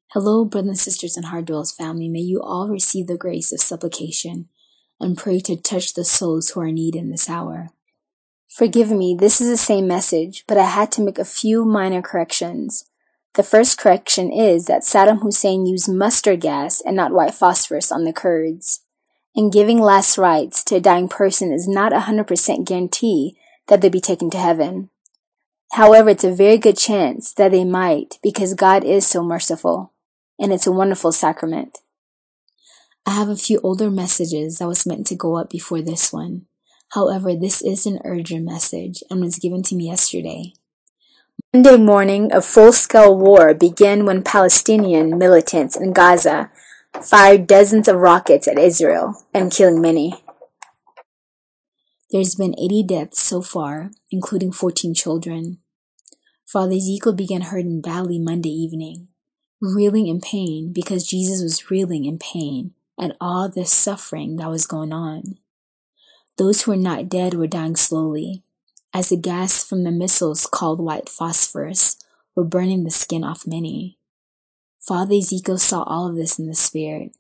Hello, brothers and sisters in Hardwell's family. May you all receive the grace of supplication and pray to touch the souls who are in need in this hour. Forgive me, this is the same message, but I had to make a few minor corrections. The first correction is that Saddam Hussein used mustard gas and not white phosphorus on the Kurds. And giving last rites to a dying person is not a 100% guarantee that they'll be taken to heaven. However, it's a very good chance that they might, because God is so merciful. And it's a wonderful sacrament. I have a few older messages that was meant to go up before this one. However, this is an urgent message and was given to me yesterday. Monday morning, a full-scale war began when Palestinian militants in Gaza fired dozens of rockets at Israel and killing many. There's been 80 deaths so far, including 14 children. Father Ezekiel began hurting badly Monday evening, reeling in pain because Jesus was reeling in pain at all this suffering that was going on. Those who were not dead were dying slowly, as the gas from the missiles called white phosphorus were burning the skin off many. Father Ezekiel saw all of this in the spirit.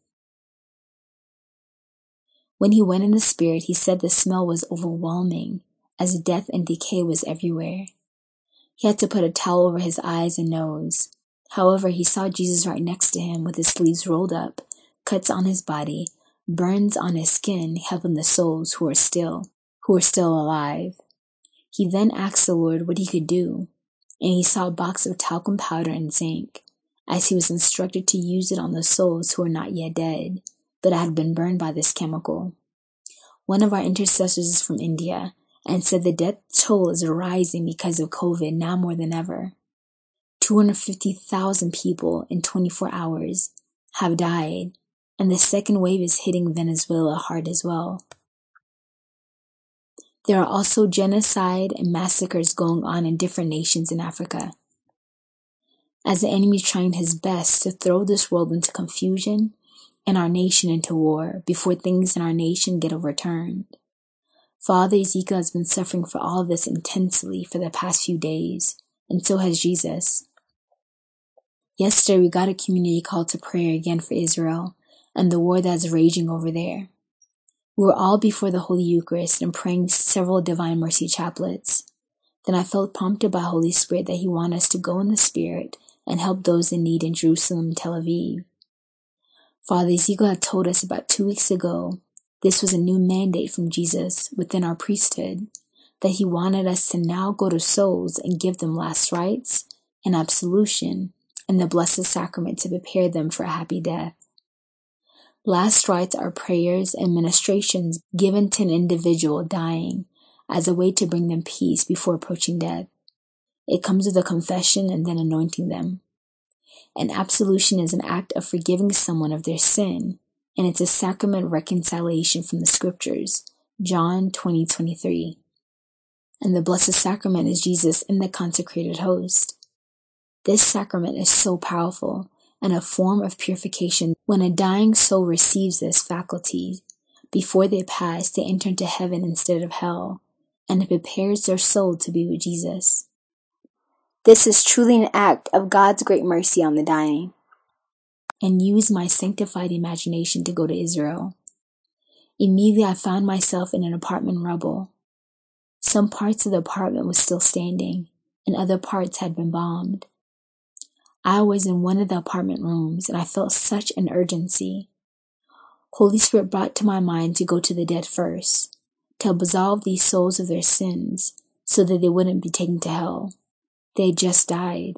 When he went in the spirit, he said the smell was overwhelming, as death and decay was everywhere. He had to put a towel over his eyes and nose. However, he saw Jesus right next to him with his sleeves rolled up, cuts on his body, burns on his skin, helping the souls who were still alive. He then asked the Lord what he could do, and he saw a box of talcum powder and zinc, as he was instructed to use it on the souls who were not yet dead, but had been burned by this chemical. One of our intercessors is from India, and said the death toll is rising because of COVID now more than ever. 250,000 people in 24 hours have died, and the second wave is hitting Venezuela hard as well. There are also genocide and massacres going on in different nations in Africa, as the enemy is trying his best to throw this world into confusion and our nation into war before things in our nation get overturned. Father Ezekiel has been suffering for all of this intensely for the past few days, and so has Jesus. Yesterday we got a community call to prayer again for Israel and the war that is raging over there. We were all before the Holy Eucharist and praying several Divine Mercy chaplets. Then I felt prompted by Holy Spirit that He wanted us to go in the Spirit and help those in need in Jerusalem and Tel Aviv. Father Ezekiel had told us about 2 weeks ago this was a new mandate from Jesus within our priesthood, that He wanted us to now go to souls and give them last rites and absolution and the Blessed Sacrament to prepare them for a happy death. Last rites are prayers and ministrations given to an individual dying as a way to bring them peace before approaching death. It comes with a confession and then anointing them. An absolution is an act of forgiving someone of their sin, and it's a sacrament of reconciliation from the scriptures, John 20:23. And the Blessed Sacrament is Jesus in the consecrated host. This sacrament is so powerful and a form of purification. When a dying soul receives this faculty, before they pass, they enter into heaven instead of hell, and it prepares their soul to be with Jesus. This is truly an act of God's great mercy on the dying. And use my sanctified imagination to go to Israel. Immediately I found myself in an apartment rubble. Some parts of the apartment was still standing, and other parts had been bombed. I was in one of the apartment rooms, and I felt such an urgency. Holy Spirit brought to my mind to go to the dead first, to absolve these souls of their sins, so that they wouldn't be taken to hell. They had just died.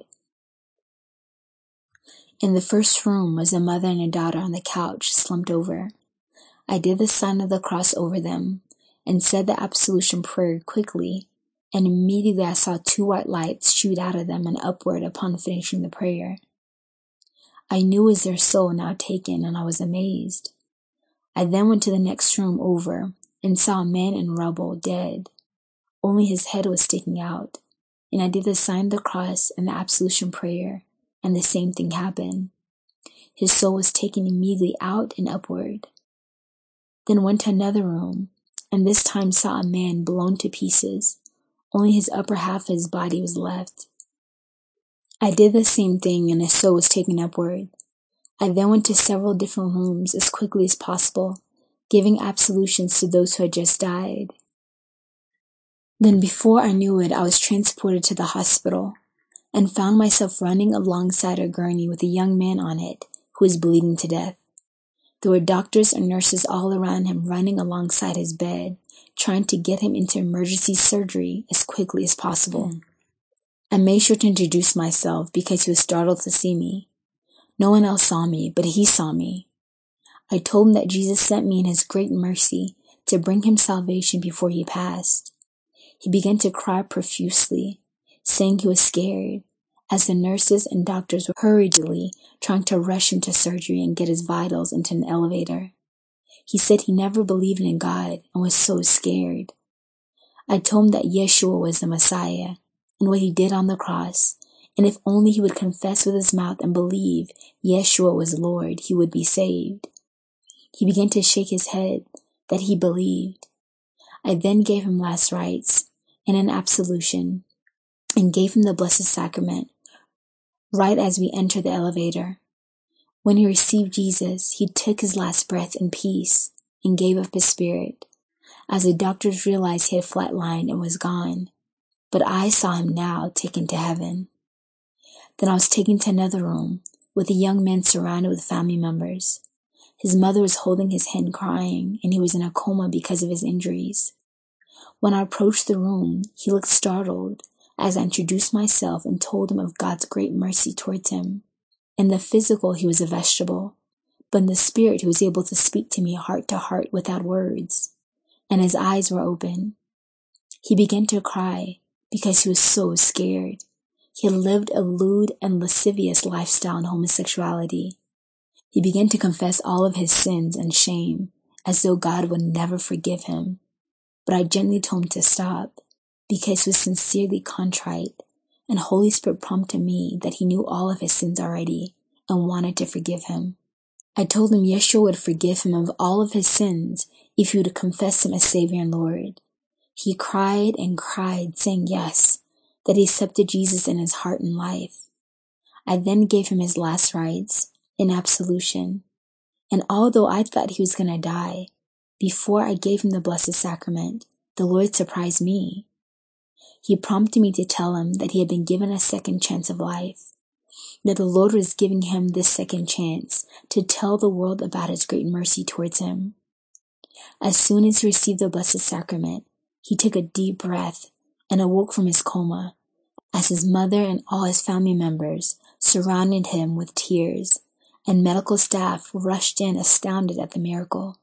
In the first room was a mother and a daughter on the couch, slumped over. I did the sign of the cross over them, and said the absolution prayer quickly, and immediately I saw 2 white lights shoot out of them and upward upon finishing the prayer. I knew it was their soul now taken, and I was amazed. I then went to the next room over, and saw a man in rubble, dead. Only his head was sticking out, and I did the sign of the cross and the absolution prayer, and the same thing happened. His soul was taken immediately out and upward. Then went to another room, and this time saw a man blown to pieces. Only his upper half of his body was left. I did the same thing and his soul was taken upward. I then went to several different rooms as quickly as possible, giving absolutions to those who had just died. Then before I knew it, I was transported to the hospital and found myself running alongside a gurney with a young man on it who was bleeding to death. There were doctors and nurses all around him running alongside his bed, trying to get him into emergency surgery as quickly as possible. I made sure to introduce myself because he was startled to see me. No one else saw me, but he saw me. I told him that Jesus sent me in his great mercy to bring him salvation before he passed. He began to cry profusely, saying he was scared, as the nurses and doctors were hurriedly trying to rush him to surgery and get his vitals into an elevator. He said he never believed in God and was so scared. I told him that Yeshua was the Messiah and what he did on the cross, and if only he would confess with his mouth and believe Yeshua was Lord, he would be saved. He began to shake his head that he believed. I then gave him last rites and an absolution and gave him the Blessed Sacrament right as we entered the elevator. When he received Jesus, he took his last breath in peace and gave up his spirit, as the doctors realized he had flatlined and was gone. But I saw him now taken to heaven. Then I was taken to another room with a young man surrounded with family members. His mother was holding his hand crying, and he was in a coma because of his injuries. When I approached the room, he looked startled as I introduced myself and told him of God's great mercy towards him. In the physical, he was a vegetable, but in the spirit, he was able to speak to me heart to heart without words, and his eyes were open. He began to cry because he was so scared. He had lived a lewd and lascivious lifestyle in homosexuality. He began to confess all of his sins and shame, as though God would never forgive him. But I gently told him to stop, because he was sincerely contrite, and Holy Spirit prompted me that he knew all of his sins already and wanted to forgive him. I told him Yeshua would forgive him of all of his sins if he would confess him as Savior and Lord. He cried and cried, saying yes, that he accepted Jesus in his heart and life. I then gave him his last rites in absolution, and although I thought he was going to die, before I gave him the Blessed Sacrament, the Lord surprised me. He prompted me to tell him that he had been given a second chance of life, that the Lord was giving him this second chance to tell the world about his great mercy towards him. As soon as he received the Blessed Sacrament, he took a deep breath and awoke from his coma, as his mother and all his family members surrounded him with tears, and medical staff rushed in astounded at the miracle.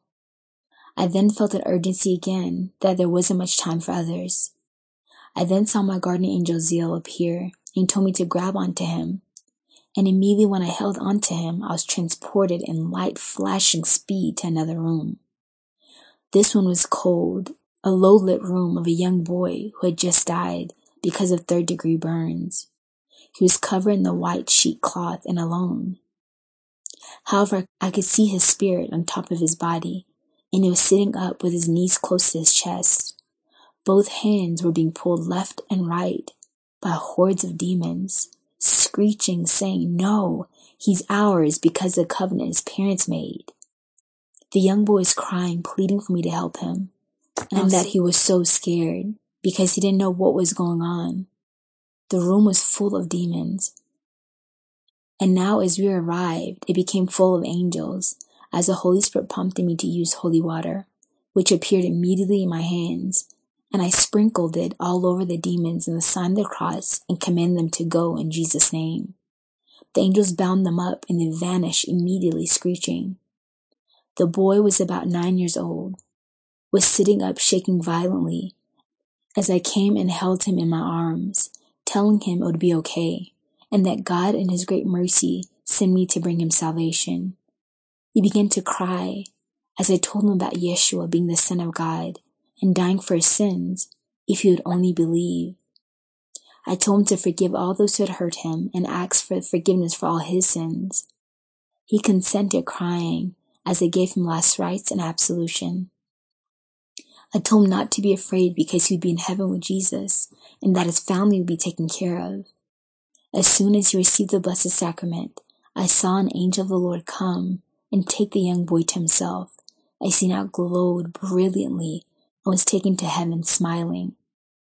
I then felt an urgency again that there wasn't much time for others. I then saw my guardian angel Ziel appear and told me to grab onto him, and immediately when I held onto him, I was transported in light flashing speed to another room. This one was cold, a low-lit room of a young boy who had just died because of third-degree burns. He was covered in the white sheet cloth and alone. However, I could see his spirit on top of his body, and he was sitting up with his knees close to his chest. Both hands were being pulled left and right by hordes of demons, screeching, saying, "No, he's ours," because of the covenant his parents made. The young boy was crying, pleading for me to help him, and that he was so scared because he didn't know what was going on. The room was full of demons. And now as we arrived, it became full of angels, as the Holy Spirit prompted me to use holy water, which appeared immediately in my hands, and I sprinkled it all over the demons in the sign of the cross and commanded them to go in Jesus' name. The angels bound them up and they vanished immediately, screeching. The boy was about 9 years old, was sitting up shaking violently as I came and held him in my arms, telling him it would be okay, and that God in his great mercy sent me to bring him salvation. He began to cry as I told him about Yeshua being the Son of God and dying for his sins if he would only believe. I told him to forgive all those who had hurt him and ask for forgiveness for all his sins. He consented, crying, as I gave him last rites and absolution. I told him not to be afraid because he would be in heaven with Jesus and that his family would be taken care of. As soon as he received the Blessed Sacrament, I saw an angel of the Lord come and take the young boy to himself. As he now glowed brilliantly and was taken to heaven smiling.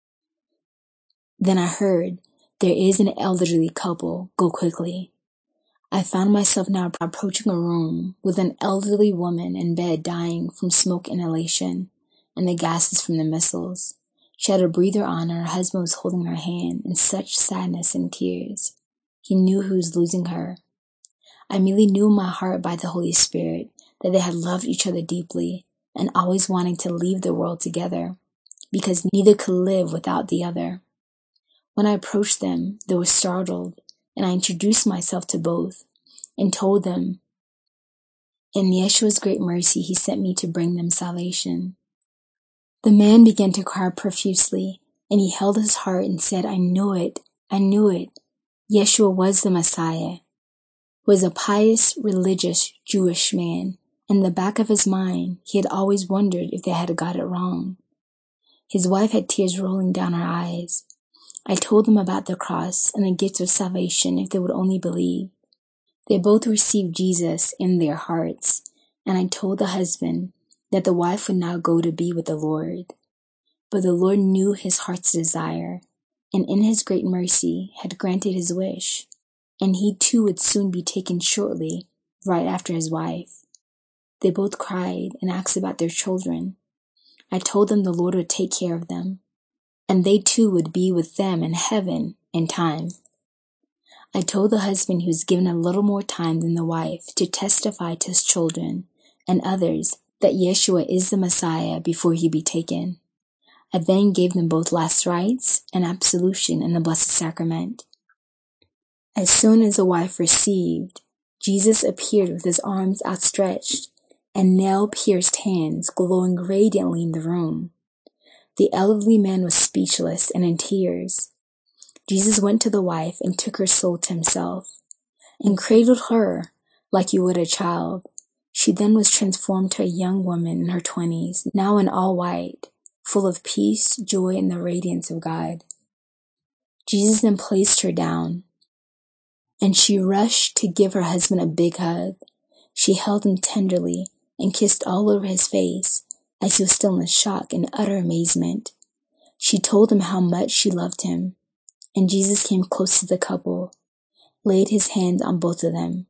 Then I heard, "There is an elderly couple, go quickly." I found myself now approaching a room with an elderly woman in bed dying from smoke inhalation and the gases from the missiles. She had a breather on and her husband was holding her hand in such sadness and tears. He knew he was losing her. I immediately knew in my heart by the Holy Spirit that they had loved each other deeply and always wanting to leave the world together, because neither could live without the other. When I approached them, they were startled, and I introduced myself to both and told them, in Yeshua's great mercy, he sent me to bring them salvation. The man began to cry profusely, and he held his heart and said, I knew it. Yeshua was the Messiah. He was a pious, religious, Jewish man. In the back of his mind, he had always wondered if they had got it wrong. His wife had tears rolling down her eyes. I told them about the cross and the gift of salvation if they would only believe. They both received Jesus in their hearts, and I told the husband that the wife would now go to be with the Lord. But the Lord knew his heart's desire, and in his great mercy had granted his wish, and he too would soon be taken shortly, right after his wife. They both cried and asked about their children. I told them the Lord would take care of them, and they too would be with them in heaven in time. I told the husband he was given a little more time than the wife to testify to his children and others that Yeshua is the Messiah before he be taken. I then gave them both last rites and absolution in the Blessed Sacrament. As soon as the wife received, Jesus appeared with his arms outstretched and nail-pierced hands glowing radiantly in the room. The elderly man was speechless and in tears. Jesus went to the wife and took her soul to himself, and cradled her like you would a child. She then was transformed to a young woman in her 20s, now in all white, full of peace, joy, and the radiance of God. Jesus then placed her down, and she rushed to give her husband a big hug. She held him tenderly and kissed all over his face as he was still in shock and utter amazement. She told him how much she loved him, and Jesus came close to the couple, laid his hands on both of them.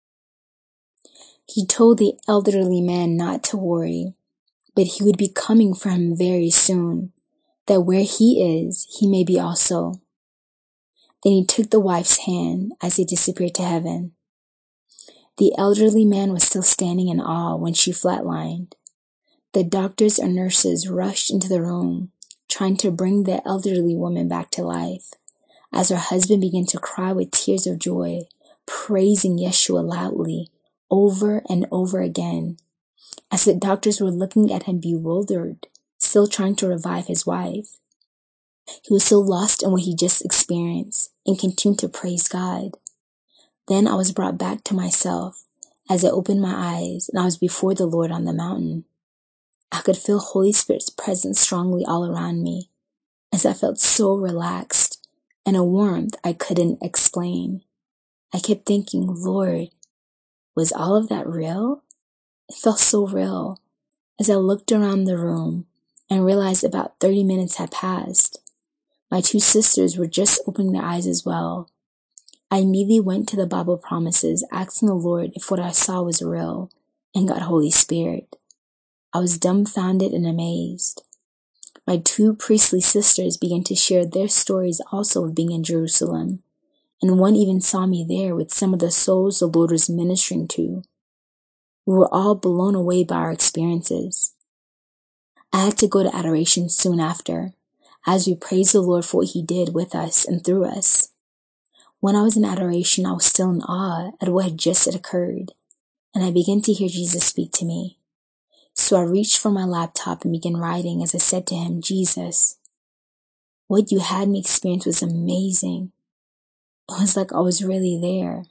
He told the elderly man not to worry, but he would be coming for him very soon, that where he is, he may be also. Then he took the wife's hand as they disappeared to heaven. The elderly man was still standing in awe when she flatlined. The doctors and nurses rushed into the room, trying to bring the elderly woman back to life, as her husband began to cry with tears of joy, praising Yeshua loudly, over and over again, as the doctors were looking at him bewildered, still trying to revive his wife. He was so lost in what he just experienced and continued to praise God. Then I was brought back to myself as I opened my eyes and I was before the Lord on the mountain. I could feel Holy Spirit's presence strongly all around me as I felt so relaxed and a warmth I couldn't explain. I kept thinking, Lord, was all of that real? It felt so real as I looked around the room and realized about 30 minutes had passed. My two sisters were just opening their eyes as well. I immediately went to the Bible promises, asking the Lord if what I saw was real, and got Holy Spirit. I was dumbfounded and amazed. My two priestly sisters began to share their stories also of being in Jerusalem, and one even saw me there with some of the souls the Lord was ministering to. We were all blown away by our experiences. I had to go to adoration soon after, as we praised the Lord for what he did with us and through us. When I was in adoration, I was still in awe at what had just occurred, and I began to hear Jesus speak to me. So I reached for my laptop and began writing as I said to him, Jesus, what you had me experience was amazing. It was like I was really there.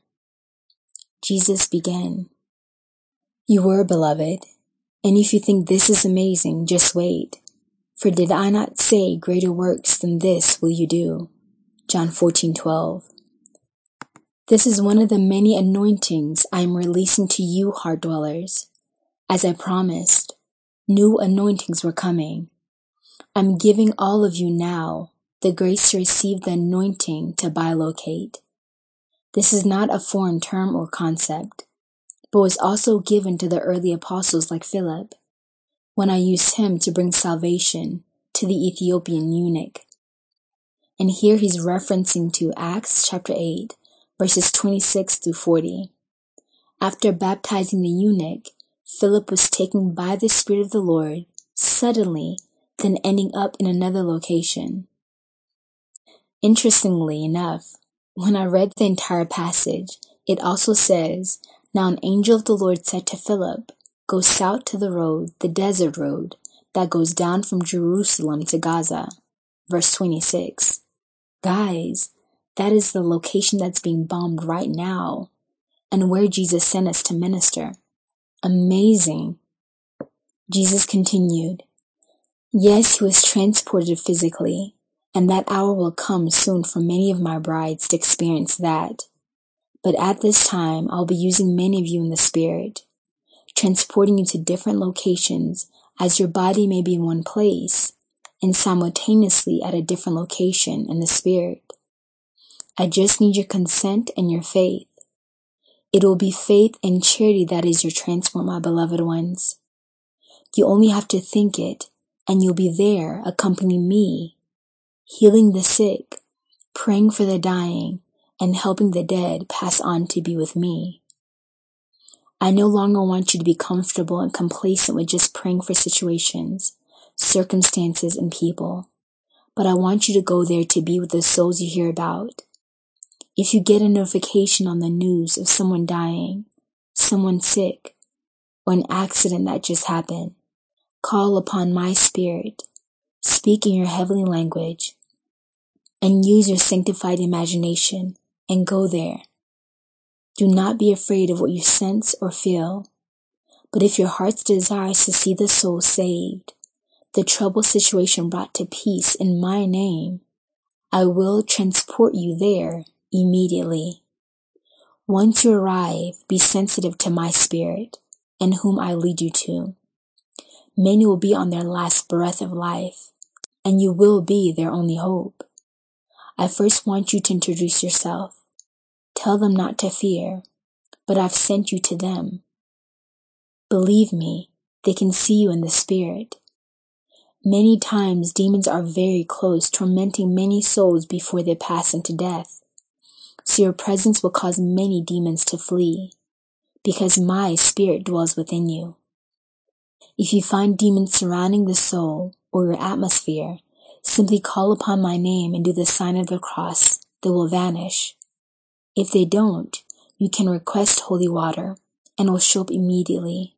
Jesus began, you were, beloved, and if you think this is amazing, just wait. For did I not say greater works than this will you do? John 14:12. This is one of the many anointings I am releasing to you, heart dwellers. As I promised, new anointings were coming. I'm giving all of you now the grace to receive the anointing to bilocate. This is not a foreign term or concept, but was also given to the early apostles like Philip, when I used him to bring salvation to the Ethiopian eunuch. And here he's referencing to Acts chapter 8, verses 26 through 40. After baptizing the eunuch, Philip was taken by the Spirit of the Lord suddenly, then ending up in another location. Interestingly enough, when I read the entire passage, it also says, "Now an angel of the Lord said to Philip, go south to the road, the desert road, that goes down from Jerusalem to Gaza." Verse 26. Guys, that is the location that's being bombed right now, and where Jesus sent us to minister. Amazing. Jesus continued, "Yes, he was transported physically, and that hour will come soon for many of my brides to experience that. But at this time, I'll be using many of you in the Spirit, transporting you to different locations as your body may be in one place, and simultaneously at a different location in the Spirit. I just need your consent and your faith. It will be faith and charity that is your transport, my beloved ones. You only have to think it, and you'll be there accompanying me, healing the sick, praying for the dying, and helping the dead pass on to be with me. I no longer want you to be comfortable and complacent with just praying for situations, circumstances, and people, but I want you to go there to be with the souls you hear about. If you get a notification on the news of someone dying, someone sick, or an accident that just happened, call upon my Spirit, speak in your heavenly language, and use your sanctified imagination and go there. Do not be afraid of what you sense or feel, but if your heart's desire is to see the soul saved, the troubled situation brought to peace in my name, I will transport you there immediately. Once you arrive, be sensitive to my Spirit and whom I lead you to. Many will be on their last breath of life, and you will be their only hope. I first want you to introduce yourself. Tell them not to fear, but I've sent you to them. Believe me, they can see you in the Spirit. Many times demons are very close, tormenting many souls before they pass into death. So your presence will cause many demons to flee, because my Spirit dwells within you. If you find demons surrounding the soul or your atmosphere, simply call upon my name and do the sign of the cross. They will vanish. If they don't, you can request holy water and it will show up immediately.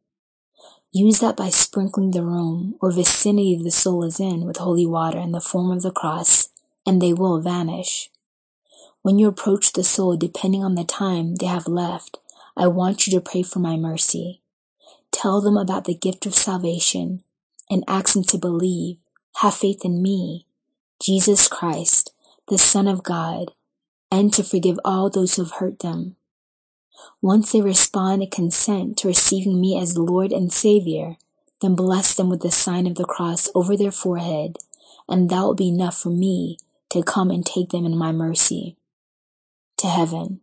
Use that by sprinkling the room or vicinity the soul is in with holy water in the form of the cross, and they will vanish. When you approach the soul, depending on the time they have left, I want you to pray for my mercy. Tell them about the gift of salvation and ask them to believe, have faith in me, Jesus Christ, the Son of God, and to forgive all those who have hurt them. Once they respond and consent to receiving me as Lord and Savior, then bless them with the sign of the cross over their forehead, and that will be enough for me to come and take them in my mercy to heaven.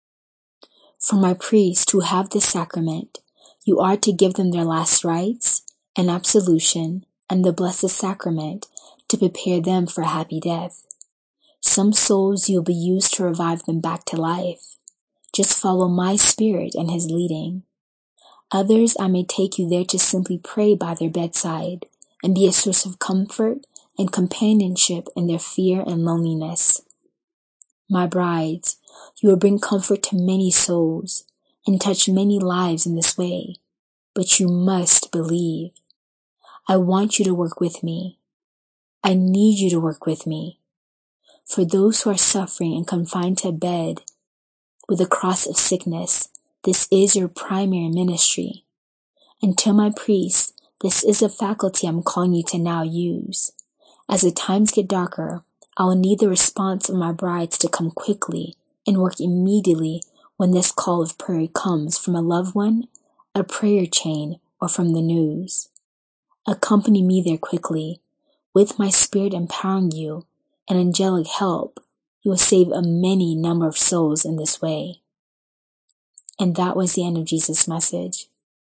For my priests who have this sacrament, you are to give them their last rites and absolution and the blessed sacrament to prepare them for a happy death. Some souls you'll be used to revive them back to life. Just follow my Spirit and his leading. Others I may take you there to simply pray by their bedside and be a source of comfort and companionship in their fear and loneliness. My brides, you will bring comfort to many souls and touch many lives in this way, but you must believe. I want you to work with me. I need you to work with me. For those who are suffering and confined to a bed with the cross of sickness, this is your primary ministry. And to my priests, this is a faculty I'm calling you to now use. As the times get darker, I will need the response of my brides to come quickly and work immediately when this call of prayer comes from a loved one, a prayer chain, or from the news. Accompany me there quickly. With my spirit empowering you and angelic help, you will save a many number of souls in this way. And that was the end of Jesus' message.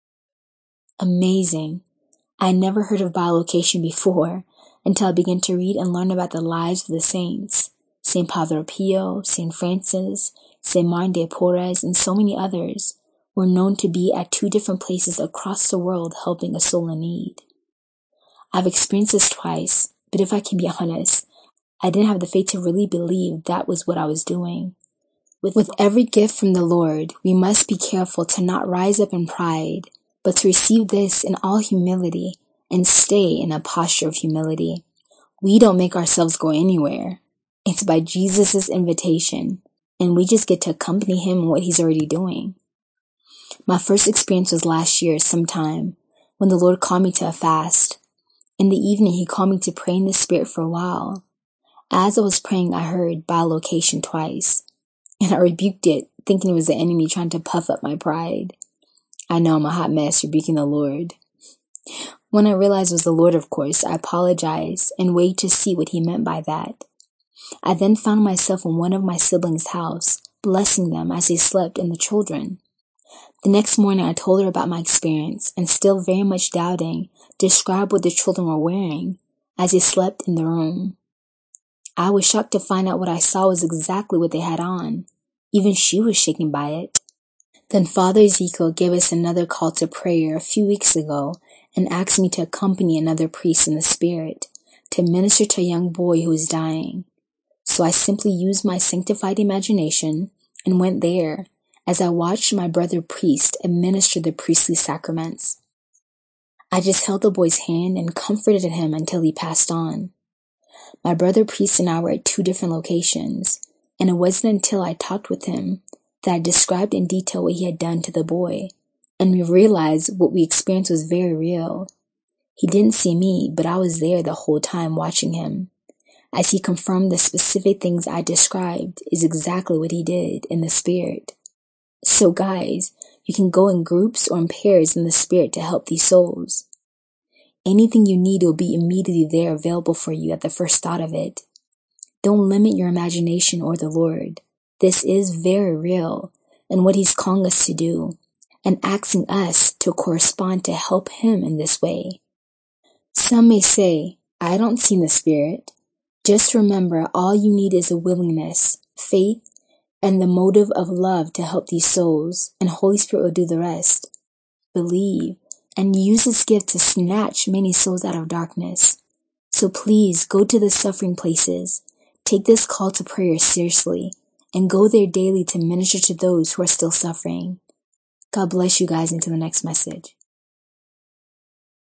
Amazing. I never heard of bilocation before until I began to read and learn about the lives of the saints. St. Padre Pio, St. Francis, St. Martin de Porres, and so many others were known to be at 2 different places across the world helping a soul in need. I've experienced this twice, but if I can be honest, I didn't have the faith to really believe that was what I was doing. With every gift from the Lord, we must be careful to not rise up in pride, but to receive this in all humility and stay in a posture of humility. We don't make ourselves go anywhere. It's by Jesus' invitation, and we just get to accompany him in what he's already doing. My first experience was last year sometime when the Lord called me to a fast. In the evening, he called me to pray in the Spirit for a while. As I was praying, I heard bilocation twice, and I rebuked it, thinking it was the enemy trying to puff up my pride. I know I'm a hot mess rebuking the Lord. When I realized it was the Lord, of course, I apologized and waited to see what he meant by that. I then found myself in one of my siblings' house, blessing them as they slept and the children. The next morning, I told her about my experience and, still very much doubting, described what the children were wearing as they slept in the room. I was shocked to find out what I saw was exactly what they had on. Even she was shaken by it. Then Father Ezekiel gave us another call to prayer a few weeks ago and asked me to accompany another priest in the Spirit to minister to a young boy who was dying. So I simply used my sanctified imagination and went there as I watched my brother priest administer the priestly sacraments. I just held the boy's hand and comforted him until he passed on. My brother priest and I were at 2 different locations, and it wasn't until I talked with him that I described in detail what he had done to the boy, and we realized what we experienced was very real. He didn't see me, but I was there the whole time watching him, as he confirmed the specific things I described is exactly what he did in the Spirit. So guys, you can go in groups or in pairs in the Spirit to help these souls. Anything you need will be immediately there available for you at the first thought of it. Don't limit your imagination or the Lord. This is very real and what he's calling us to do, and asking us to correspond to help him in this way. Some may say, I don't see the Spirit. Just remember, all you need is a willingness, faith, and the motive of love to help these souls, and Holy Spirit will do the rest. Believe and use this gift to snatch many souls out of darkness. So please go to the suffering places, take this call to prayer seriously, and go there daily to minister to those who are still suffering. God bless you guys until the next message.